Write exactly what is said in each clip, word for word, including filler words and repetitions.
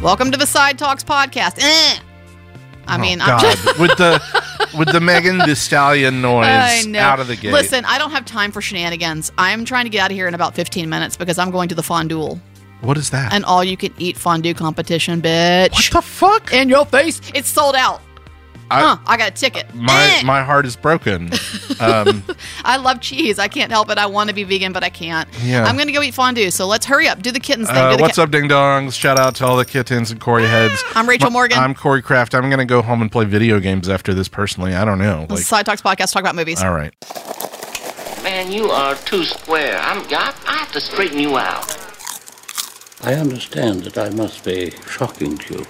Welcome to the Side Talks podcast. Eh. I mean, oh, I'm God. just... with the with the Megan Thee Stallion noise I know. out of the gate. Listen, I don't have time for shenanigans. I'm trying to get out of here in about fifteen minutes because I'm going to the fondue. What is that? An all-you-can-eat fondue competition, bitch. What the fuck? In your face. It's sold out. I, huh, I got a ticket. My eh. my heart is broken. Um, I love cheese. I can't help it. I want to be vegan, but I can't. Yeah. I'm going to go eat fondue, so let's hurry up. Do the kittens thing. uh, Do the what's ki- up, ding dongs? Shout out to all the kittens and Corey heads. I'm Rachel My- Morgan. I'm Corey Kraft. I'm going to go home and play video games after this personally. I don't know. Like, Side Talks podcast, talk about movies. all right. Man, you are too square. I'm, I, I have to straighten you out. I understand that I must be shocking to you.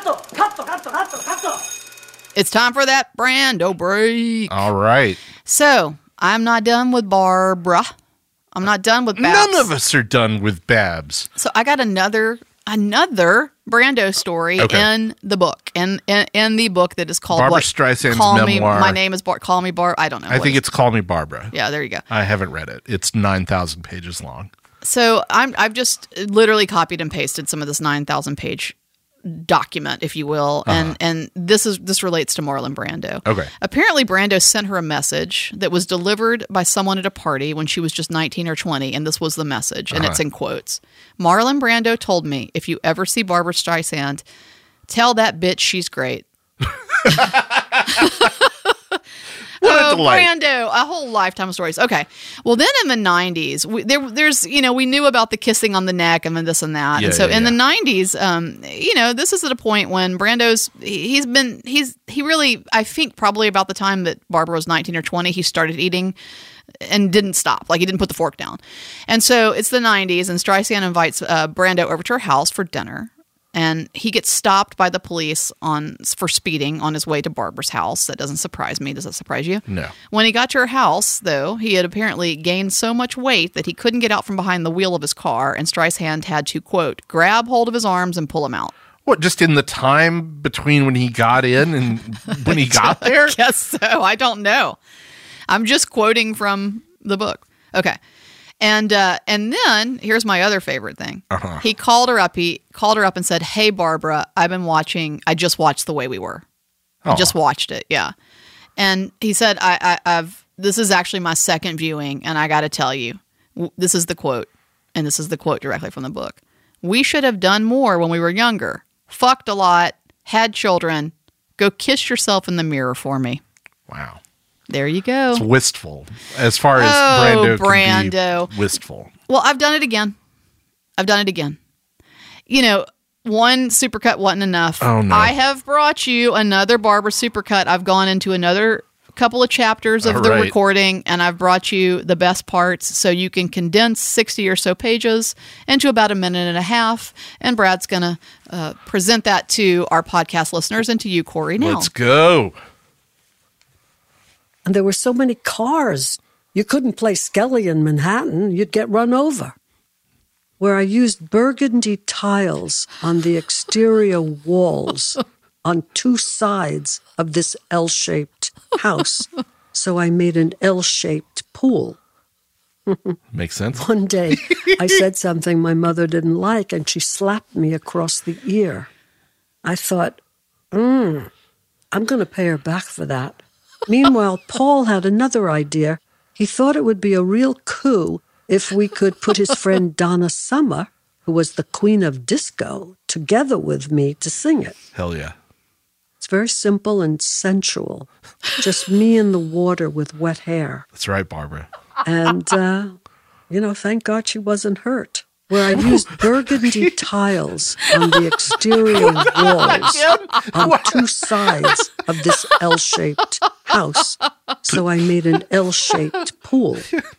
It's time for that Brando break. All right. So, I'm not done with Barbara. I'm not done with Babs. None of us are done with Babs. So, I got another another Brando story Okay. in the book. In, in in the book that is called Barbara what? Streisand's Call memoir. Me, my name is Bar. Call me Bar. I don't know. I what think is- it's Call Me Barbara. Yeah, there you go. I haven't read it. It's nine thousand pages long. So I'm I've just literally copied and pasted some of this nine thousand page document, if you will, and Uh-huh. and this is this relates to Marlon Brando. Okay. Apparently, Brando sent her a message that was delivered by someone at a party when she was just nineteen or twenty, and this was the message, and Uh-huh. it's in quotes. Marlon Brando told me, if you ever see Barbara Streisand, tell that bitch she's great. What a Oh, delight. Brando, a whole lifetime of stories. Okay. Well, then in the nineties, we, there, there's, you know, we knew about the kissing on the neck and then this and that. Yeah, and so yeah, in yeah. the nineties, um, you know, this is at a point when Brando's, he- he's been, he's, he really, I think probably about the time that Barbara was nineteen or twenty, he started eating and didn't stop. Like he didn't put the fork down. And so it's the nineties and Streisand invites uh, Brando over to her house for dinner. And he gets stopped by the police on for speeding on his way to Barbara's house. That doesn't surprise me. Does that surprise you? No. When he got to her house, though, he had apparently gained so much weight that he couldn't get out from behind the wheel of his car, and Streisand had to, quote, grab hold of his arms and pull him out. What, just in the time between when he got in and when he got there? Guess so. I don't know. I'm just quoting from the book. Okay. And uh, and then here's my other favorite thing. Uh-huh. He called her up. He called her up and said, "Hey, Barbara, I've been watching. I just watched The Way We Were. I Aw. just watched it. Yeah." And he said, I, I, "I've this is actually my second viewing, and I got to tell you, w- this is the quote, and this is the quote directly from the book. We should have done more when we were younger. Fucked a lot, had children. Go kiss yourself in the mirror for me." Wow. There you go. It's wistful as far as Oh, Brando can Brando. be wistful. Well, I've done it again. I've done it again. You know, one supercut wasn't enough. Oh, no. I have brought you another Barbara supercut. I've gone into another couple of chapters of All the right. recording, and I've brought you the best parts so you can condense sixty or so pages into about a minute and a half. And Brad's going to uh, present that to our podcast listeners and to you, Corey, now. Let's go. And there were so many cars. You couldn't play Skelly in Manhattan. You'd get run over. Where I used burgundy tiles on the exterior walls on two sides of this L-shaped house. So I made an L-shaped pool. Makes sense. One day, I said something my mother didn't like, and she slapped me across the ear. I thought, hmm, I'm going to pay her back for that. Meanwhile, Paul had another idea. He thought it would be a real coup if we could put his friend Donna Summer, who was the queen of disco, together with me to sing it. Hell yeah. It's very simple and sensual. Just me in the water with wet hair. That's right, Barbara. And, uh, you know, thank God she wasn't hurt. Where I used burgundy tiles on the exterior walls on two sides of this L-shaped house. So I made an L-shaped pool.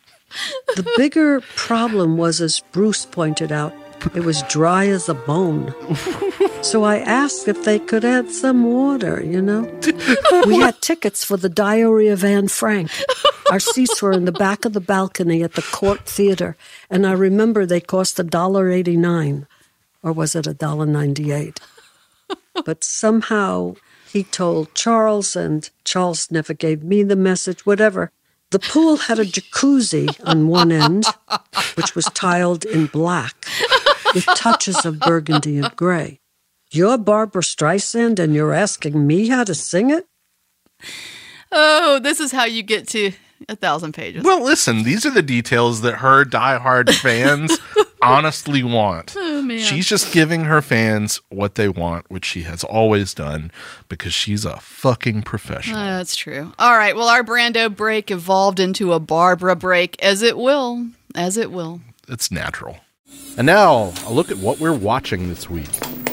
The bigger problem was, as Bruce pointed out, it was dry as a bone. So I asked if they could add some water, you know. We had tickets for the Diary of Anne Frank. Our seats were in the back of the balcony at the Court Theater, and I remember they cost a dollar eighty-nine, or was it a dollar ninety-eight? But somehow he told Charles, and Charles never gave me the message, whatever. The pool had a jacuzzi on one end, which was tiled in black, with touches of burgundy and gray. You're Barbara Streisand and you're asking me how to sing it? Oh, this is how you get to a thousand pages. Well, listen, these are the details that her diehard fans honestly want. Oh, man. She's just giving her fans what they want, which she has always done because she's a fucking professional. Uh, that's true. All right. Well, our Brando break evolved into a Barbara break, as it will. As it will. It's natural. And now, a look at what we're watching this week.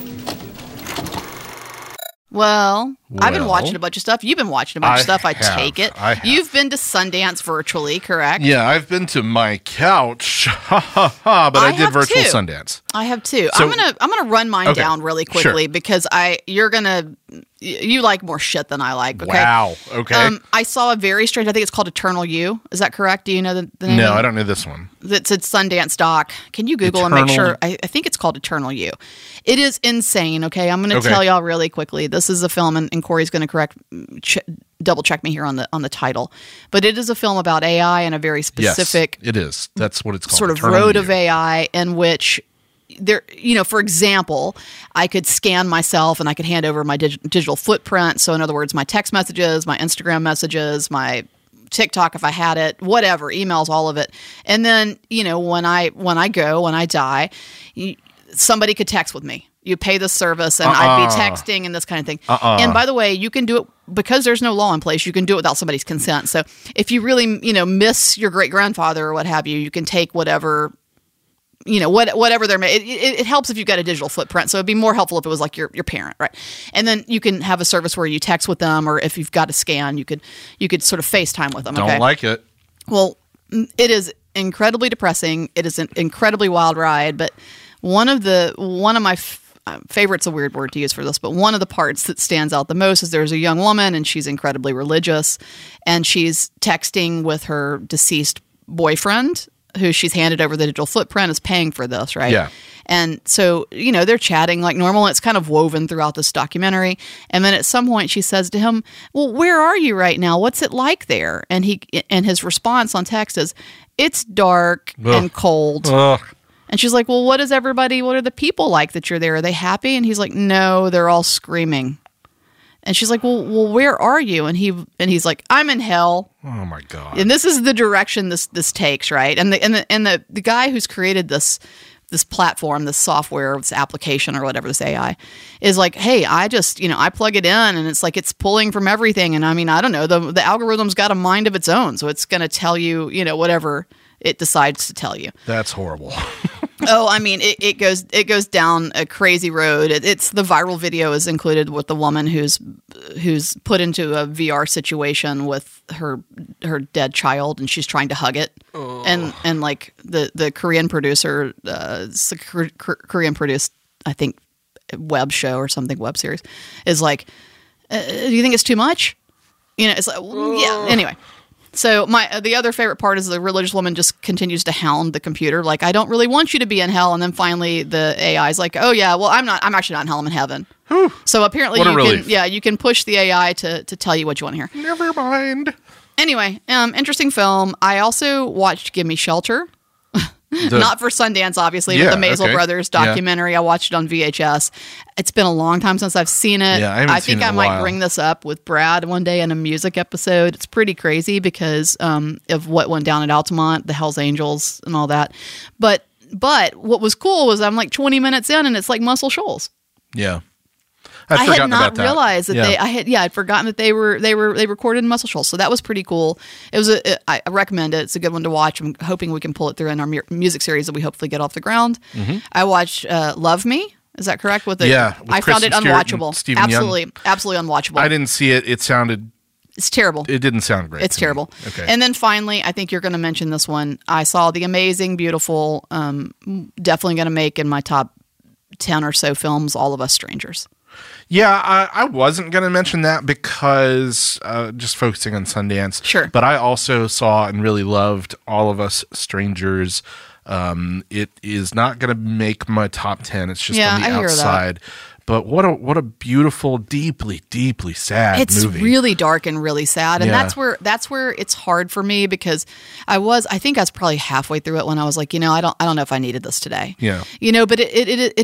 Well, I've been Well, watching a bunch of stuff. You've been watching a bunch I of stuff. I have. take it. I have. You've been to Sundance virtually, correct? Yeah, I've been to my couch, ha ha ha, but I, I did have virtual too. Sundance. I have too. So- I'm gonna I'm gonna run mine Okay, down really sure. quickly because I you're gonna you like more shit than I like. Okay. Wow, okay. Um, I saw a very strange. I think it's called Eternal You. Is that correct? Do you know the, the name? No, of it? I don't know this one. That's at Sundance Doc. Can you Google and make Eternal- sure? I, I think it's called Eternal You. It is insane. Okay, I'm going to Okay. tell y'all really quickly. This is a film, and, and Corey's going to correct, ch- double check me here on the on the title. But it is a film about A I and a very specific Yes, it is. That's what it's called. sort of Eternal road You. of A I in which there, you know, for example, I could scan myself and I could hand over my dig- digital footprint. So in other words, my text messages, my Instagram messages, my TikTok if I had it, whatever, emails, all of it. And then, you know, when I when I go, when I die, you, somebody could text with me. You pay the service and I'd be Uh-uh. texting and this kind of thing. Uh-uh. And by the way, you can do it because there's no law in place. You can do it without somebody's consent. So if you really, you know, miss your great grandfather or what have you, you can take whatever, you know, what, whatever they're made. It, it, it helps if you've got a digital footprint. So it'd be more helpful if it was like your, your parent, right? And then you can have a service where you text with them, or if you've got a scan, you could you could sort of FaceTime with them. Don't okay? like it. Well, it is incredibly depressing. It is an incredibly wild ride. But one of the one of my f- uh, favorite's a weird word to use for this, but one of the parts that stands out the most is there's a young woman and she's incredibly religious, and she's texting with her deceased boyfriend, who she's handed over the digital footprint, is paying for this, right? Yeah. And so, you know, they're chatting like normal. It's kind of woven throughout this documentary. And then at some point she says to him, well, where are you right now? What's it like there? And he, and his response on text is, it's dark Ugh. and cold. Ugh. And she's like, well, what is everybody, what are the people like that you're there? Are they happy? And he's like, no, they're all screaming. And she's like, well, well, where are you? And he, and he's like, I'm in hell. Oh my God. And this is the direction this, this takes, right? And the, and the, and the, the guy who's created this, this platform, this software, this application or whatever, this A I is like, hey, I just, you know, I plug it in and it's like, it's pulling from everything. And I mean, I don't know, the, the algorithm's got a mind of its own. So it's going to tell you, you know, whatever it decides to tell you. That's horrible. Oh, I mean, it, it goes it goes down a crazy road. It, it's the viral video is included with the woman who's who's put into a V R situation with her her dead child, and she's trying to hug it, oh. and and like the the Korean producer, uh, it's a Korean produced, I think, web show or something, web series, is like, uh, do you think it's too much? You know, it's like, well, yeah. Anyway. So my uh, the other favorite part is the religious woman just continues to hound the computer, like, I don't really want you to be in hell. And then finally the A I is like, oh yeah, well I'm not, I'm actually not in hell, I'm in heaven. Whew. So apparently What a you relief. can, yeah, you can push the A I to to tell you what you want to hear. Never mind. Anyway, um, interesting film. I also watched Gimme Shelter. The- Not for Sundance, obviously, Yeah, but the Maisel okay. Brothers Yeah. documentary. I watched it on V H S. It's been a long time since I've seen it. Yeah, I haven't seen think it in I a might while. bring this up with Brad one day in a music episode. It's pretty crazy because um, of what went down at Altamont, the Hells Angels, and all that. But but what was cool was I'm like twenty minutes in, and it's like Muscle Shoals. Yeah. I'd I had forgotten not about that. realized that Yeah. they. I had yeah, I'd forgotten that they were they were they recorded in Muscle Shoals, so that was pretty cool. It was a. I I recommend it. It's a good one to watch. I'm hoping we can pull it through in our mu- music series that we hopefully get off the ground. Mm-hmm. I watched uh, Love Me. Is that correct? With the, Yeah, with I found it Kristen Stewart and unwatchable. Stephen Young. Absolutely, absolutely unwatchable. I didn't see it. It sounded. It's terrible. It didn't sound great. It's to me. terrible. Okay. And then finally, I think you're going to mention this one. I saw the amazing, beautiful, um, definitely going to make in my top ten or so films, All of Us Strangers. Yeah, I, I wasn't going to mention that because uh, just focusing on Sundance. Sure. But I also saw and really loved All of Us Strangers. Um, it is not going to make my top ten. It's just Yeah, on the I hear that. outside. But what a what a beautiful, deeply, deeply sad It's movie. really dark and really sad, and Yeah. that's where that's where it's hard for me because I was I think I was probably halfway through it when I was like, you know, I don't I don't know if I needed this today. Yeah. You know, but it it it, it is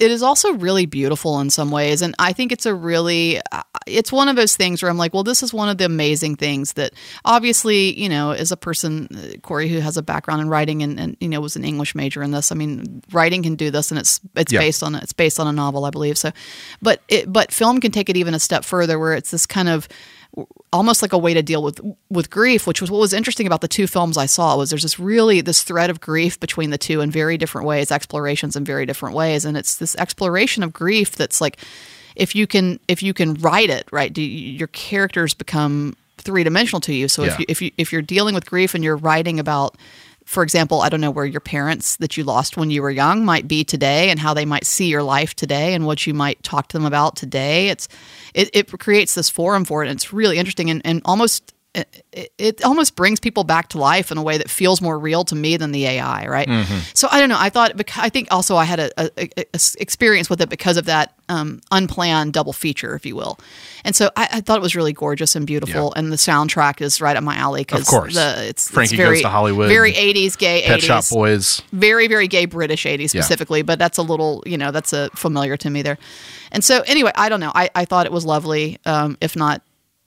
it is also really beautiful in some ways, and I think it's a really uh, it's one of those things where I'm like, well, this is one of the amazing things that obviously, you know, as a person, uh, Corey, who has a background in writing and, and you know was an English major in this. I mean, writing can do this, and it's it's Yeah. based on it's based on a novel, I believe. So, but it, but film can take it even a step further, where it's this kind of almost like a way to deal with with grief, which was what was interesting about the two films I saw was there's this really this thread of grief between the two in very different ways, explorations in very different ways, and it's this exploration of grief that's like if you can if you can write it right, do you, your characters become three dimensional to you. So Yeah. if you if you if you're dealing with grief and you're writing about, for example, I don't know where your parents that you lost when you were young might be today and how they might see your life today and what you might talk to them about today. It's it, it creates this forum for it, and it's really interesting and, and almost it, it almost brings people back to life in a way that feels more real to me than the A I, right? Mm-hmm. So I don't know. I thought I think also I had a, a, a- a experience with it because of that um, unplanned double feature, if you will. And so I, I thought it was really gorgeous and beautiful, Yeah. and the soundtrack is right up my alley because Of course. the it's, Frankie it's very, Goes to Hollywood. very eighties gay Pet eighties. Shop Boys. Very, very gay British eighties Yeah. specifically, but that's a little, you know, that's a familiar to me there. And so anyway, I don't know. I, I thought it was lovely, um, if not,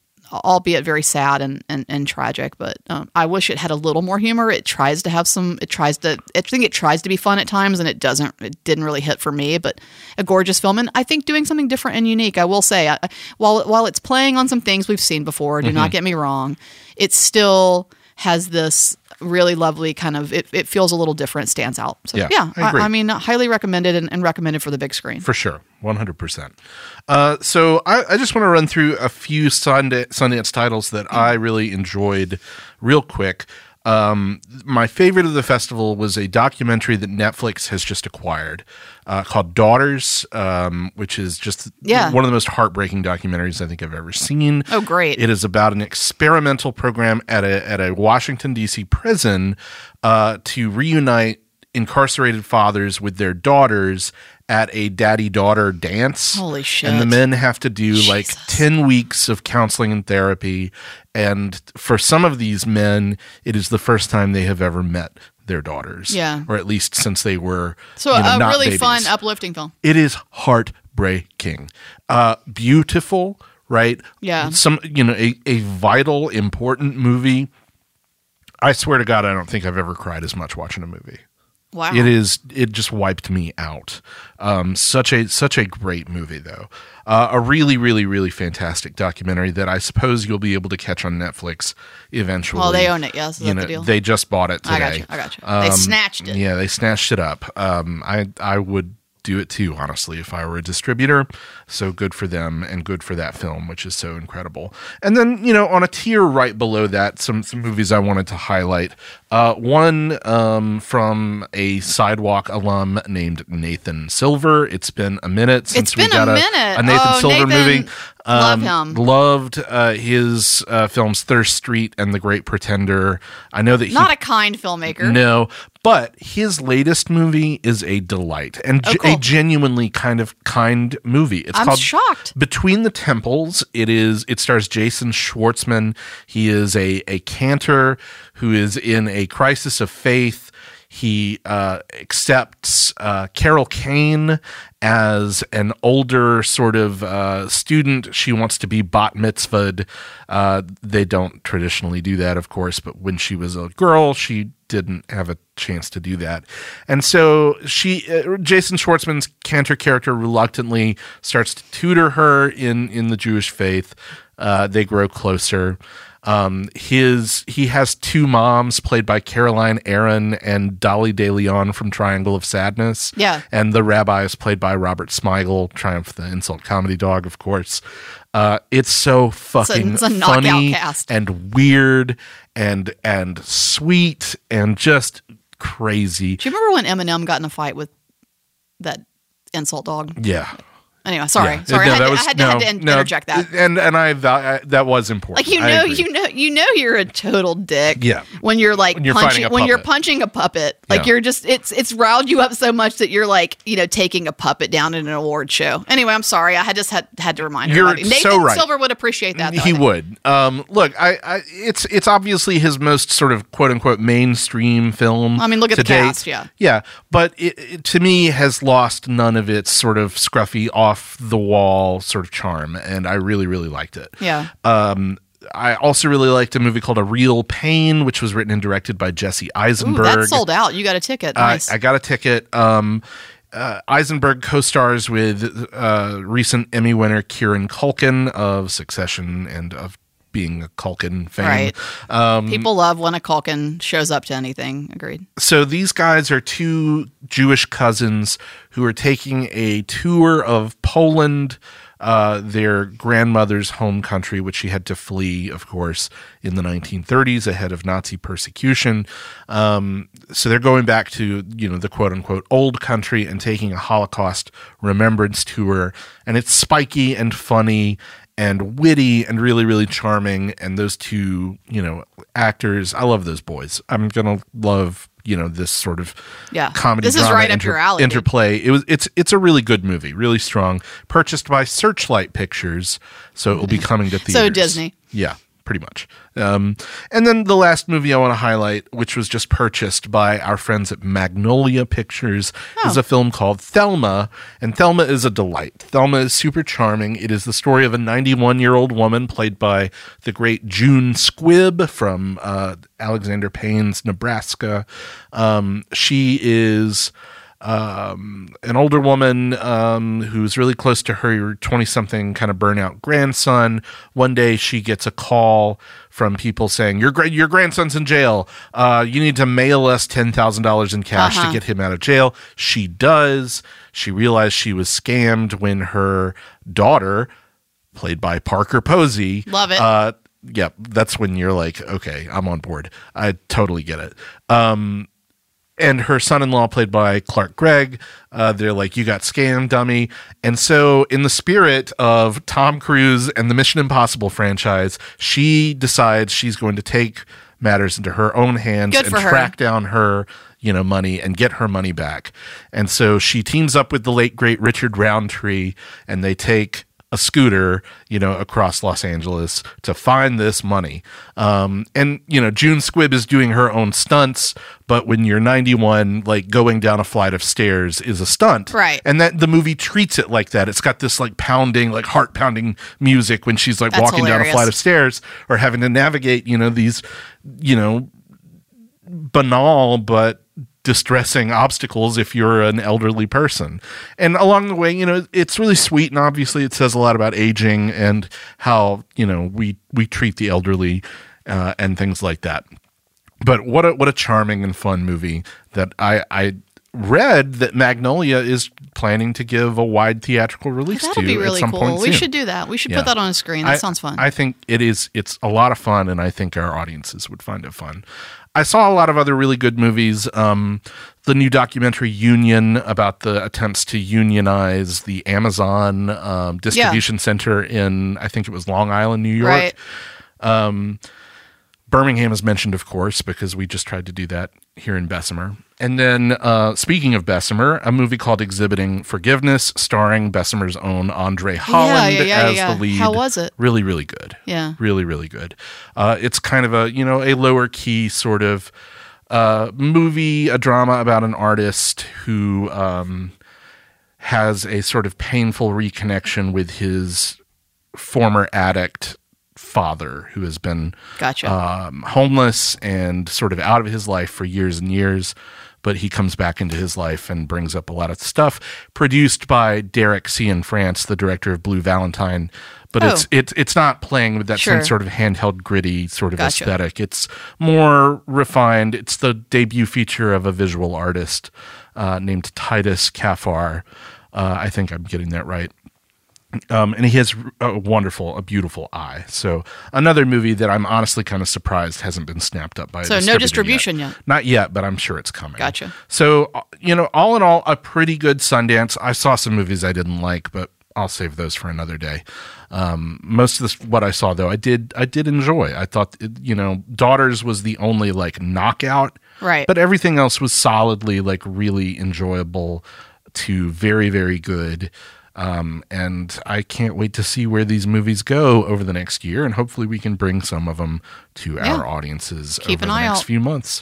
albeit very sad and, and, and tragic, but um, I wish it had a little more humor. It tries to have some, it tries to, I think it tries to be fun at times, and it doesn't, it didn't really hit for me, but a gorgeous film. And I think doing something different and unique, I will say, I, while, while it's playing on some things we've seen before, do Mm-hmm. not get me wrong, it still has this really lovely kind of, it, it feels a little different, stands out. So Yeah, yeah, I I, agree. I mean, highly recommended and, and recommended for the big screen. For sure, one hundred percent. Uh, so I, I just want to run through a few Sundance, Sundance titles that I really enjoyed real quick. Um, my favorite of the festival was a documentary that Netflix has just acquired uh, called Daughters, um, which is just Yeah. one of the most heartbreaking documentaries I think I've ever seen. Oh, great. It is about an experimental program at a, at a Washington, D C prison uh, to reunite incarcerated fathers with their daughters at a daddy-daughter dance. Holy shit. And the men have to do like Jesus. ten weeks of counseling and therapy. And for some of these men, it is the first time they have ever met their daughters. Yeah. Or at least since they were So you know, a not really babies. fun, uplifting film. It is heartbreaking. Uh, beautiful, right? Yeah. Some, you know, a, a vital, important movie. I swear to God, I don't think I've ever cried as much watching a movie. Wow. It is. It just wiped me out. Um, such a such a great movie, though. Uh, a really, really, really fantastic documentary that I suppose you'll be able to catch on Netflix eventually. Well, they own it, yes. Is You that know, the deal? They just bought it today. I got you. I got you. They snatched it. Yeah, they snatched it up. Um, I I would do it too, honestly, if I were a distributor. So good for them and good for that film, which is so incredible. And then, you know, on a tier right below that, some, some movies I wanted to highlight. Uh, one um, from a Sidewalk alum named Nathan Silver. It's been a minute since It's we been got a a, minute. a Nathan Oh, Silver Nathan, movie. love Um, him. Loved uh, his uh, films Thirst Street and The Great Pretender. I know that he Not a kind filmmaker. no, but his latest movie is a delight and Oh, ge- cool. a genuinely kind of kind movie. It's I'm called shocked. Between the Temples. It is. It stars Jason Schwartzman. He is a a cantor who is in a crisis of faith. He uh, accepts uh, Carol Kane as an older sort of uh, student. She wants to be bat mitzvahed. Uh, they don't traditionally do that, of course, but when she was a girl, she didn't have a chance to do that. And so she, uh, Jason Schwartzman's cantor character reluctantly starts to tutor her in, in the Jewish faith. Uh, they grow closer. Um, his he has two moms played by Caroline Aaron and Dolly De Leon from Triangle of Sadness. Yeah. And the rabbi is played by Robert Smigel, Triumph the Insult Comedy Dog, of course. Uh, it's so fucking it's a knockout funny cast. and weird and and sweet and just crazy. Do you remember when Eminem got in a fight with that insult dog? Yeah. Anyway, sorry, Yeah. sorry. No, I, had that to, was- I had to, no, had to in- no, interject that. and and I, I that was important. Like you I know, agree. you know, you know, you're a total dick. Yeah. When you're like When you're punching, fighting a when you're puppet. punching a puppet, like Yeah. you're just it's it's riled you up so much that you're like you know taking a puppet down in an award show. Anyway, I'm sorry. I had just had had to remind You're everybody. so Nathan right. Silver would appreciate that. Though, I He think. would. Um, look, I, I, it's it's obviously his most sort of quote unquote mainstream film. I mean, look at to the date. cast, yeah. yeah. But it, it, to me, has lost none of its sort of scruffy, off the wall sort of charm, and I really, really liked it. Yeah. Um, I also really liked a movie called A Real Pain, which was written and directed by Jesse Ooh, Eisenberg. that's sold out. You got a ticket. Nice. I, I got a ticket. Um, uh, Eisenberg co-stars with uh, recent Emmy winner Kieran Culkin of Succession and of being a Culkin fan. Right. Um, People love when a Culkin shows up to anything. Agreed. so these guys are two Jewish cousins who are taking a tour of Poland, uh, their grandmother's home country, which she had to flee, of course, in the nineteen thirties ahead of Nazi persecution. Um, so they're going back to, you know, the quote unquote old country and taking a Holocaust remembrance tour. And it's spiky and funny and witty and really, really charming. And those two, you know, actors, I love those boys. I'm going to love, you know, this sort of Yeah. comedy This is drama right up your alley, dude. interplay. It was it's it's a really good movie, really strong. Purchased by Searchlight Pictures, so it will be coming to theaters. So Disney. Yeah, pretty much. Um, and then the last movie I want to highlight, which was just purchased by our friends at Magnolia Pictures, Oh. is a film called Thelma. And Thelma is a delight. Thelma is super charming. It is the story of a ninety-one-year-old woman played by the great June Squibb from uh, Alexander Payne's Nebraska. Um, she is um, an older woman um, who's really close to her twenty-something kind of burnout grandson. One day she gets a call from people saying, your gra- your grandson's in jail. Uh, you need to mail us ten thousand dollars in cash Uh-huh. to get him out of jail. She does. She realized she was scammed when her daughter, played by Parker Posey. Love it. Uh, yeah, that's when you're like, okay, I'm on board. I totally get it. Um, and her son-in-law, played by Clark Gregg, uh, they're like, you got scammed, dummy. And so in the spirit of Tom Cruise and the Mission Impossible franchise, she decides she's going to take matters into her own hands Good and for her. track down her, you know, money and get her money back. And so she teams up with the late, great Richard Roundtree, and they take a scooter, you know, across Los Angeles to find this money. Um, and, you know, June Squibb is doing her own stunts, but when you're ninety-one, like going down a flight of stairs is a stunt. Right. And that the movie treats it like that. It's got this like pounding, like heart pounding music when she's like That's walking down a hilarious. flight of stairs or having to navigate, you know, these, you know, banal but distressing obstacles if you're an elderly person. And along the way, you know, it's really sweet, and obviously it says a lot about aging and how, you know, we we treat the elderly uh, and things like that. But what a what a charming and fun movie that I I read that Magnolia is planning to give a wide theatrical release That'll to be really at some cool. point We soon. should do that. We should Yeah. put that on a screen. That I- sounds fun. I think it is. It's a lot of fun, and I think our audiences would find it fun. I saw a lot of other really good movies. Um, the new documentary Union about the attempts to unionize the Amazon um, distribution center in, I think it was Long Island, New York. Right. Um, Birmingham is mentioned, of course, because we just tried to do that here in Bessemer. And then, uh, speaking of Bessemer, a movie called Exhibiting Forgiveness, starring Bessemer's own Andre Holland yeah, yeah, as yeah. the lead. How was it? Really, really good. Yeah. Really, really good. Uh, it's kind of a, you know, a lower key sort of uh, movie, a drama about an artist who um, has a sort of painful reconnection with his former addict father, who has been Gotcha. um, homeless and sort of out of his life for years and years, but he comes back into his life and brings up a lot of stuff. Produced by Derek Cianfrance, the director of Blue Valentine, but Oh. it's it's it's not playing with that Sure. same sort of handheld, gritty sort of Gotcha. aesthetic. It's more refined. It's the debut feature of a visual artist uh, named Titus Kaffar. Uh, I think I'm getting that right. Um, and he has a wonderful, a beautiful eye. So another movie that I'm honestly kind of surprised hasn't been snapped up by a So no distributor distribution yet. Not yet, but I'm sure it's coming. Gotcha. So, uh, you know, all in all, a pretty good Sundance. I saw some movies I didn't like, but I'll save those for another day. Um, most of this, what I saw though, I did I did enjoy. I thought, you know, Daughters was the only like knockout, right? But everything else was solidly like really enjoyable to very very good. Um, and I can't wait to see where these movies go over the next year, and hopefully we can bring some of them to Yeah. our audiences Keep over an the eye next out. few months.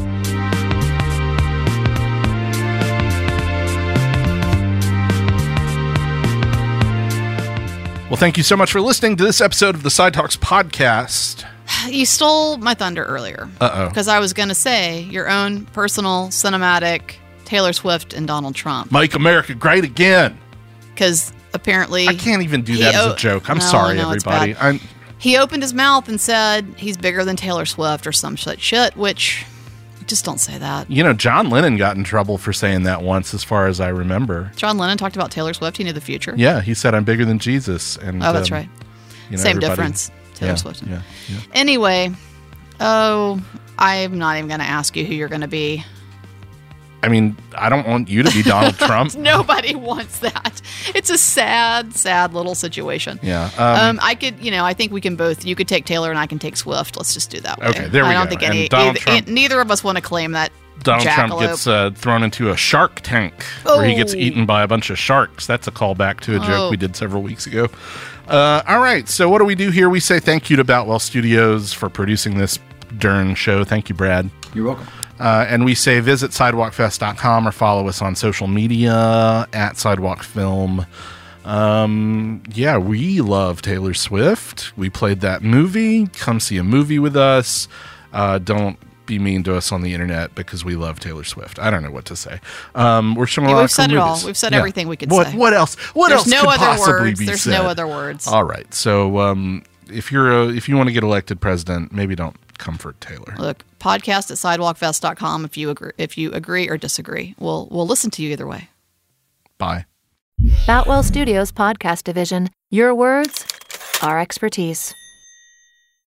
Well, thank you so much for listening to this episode of the Side Talks podcast. You stole my thunder earlier. Uh-oh. Because I was going to say your own personal cinematic Taylor Swift and Donald Trump. Make America great again. Because apparently... I can't even do he that as o- a joke. I'm No, sorry, no, it's everybody. bad. I'm, He opened his mouth and said he's bigger than Taylor Swift or some such shit, which... Just don't say that. you know, John Lennon got in trouble for saying that once, as far as I remember. John Lennon talked about Taylor Swift. He knew the future. Yeah, he said, I'm bigger than Jesus. And Oh, that's um, right. you know, Same everybody- difference. Taylor yeah, Swift. Yeah, yeah. Anyway, oh, I'm not even going to ask you who you're going to be. I mean, I don't want you to be Donald Trump. Nobody wants that. It's a sad, sad little situation. Yeah. Um, I could, you know, I think we can both. You could take Taylor, and I can take Swift. Let's just do that way. Okay, there we I don't go. think And any. Donald Either, Trump- neither of us want to claim that. Donald Trump jackalope. gets uh, thrown into a shark tank where he gets Oh. eaten by a bunch of sharks. That's a callback to a joke Oh. we did several weeks ago. Uh, all right, so what do we do here? We say thank you to Boutwell Studios for producing this darn show. Thank you, Brad. You're welcome. Uh, and we say visit sidewalk fest dot com or follow us on social media at Sidewalk Film. Um, yeah, we love Taylor Swift. We played that movie. Come see a movie with us. Uh, don't be mean to us on the internet because we love Taylor Swift. I don't know what to say. Um, we're showing a Yeah, lot we've of cool said it all. movies. We've said Yeah. everything we could what, say. What else? What There's else no could other possibly words. be There's said? no other words. All right. So um, if you're a, if you want to get elected president, maybe don't comfort Taylor. Look, podcast at sidewalk fest dot com if you agree, if you agree or disagree. We'll we'll listen to you either way. Bye. Boutwell Studios Podcast Division. Your words, our expertise.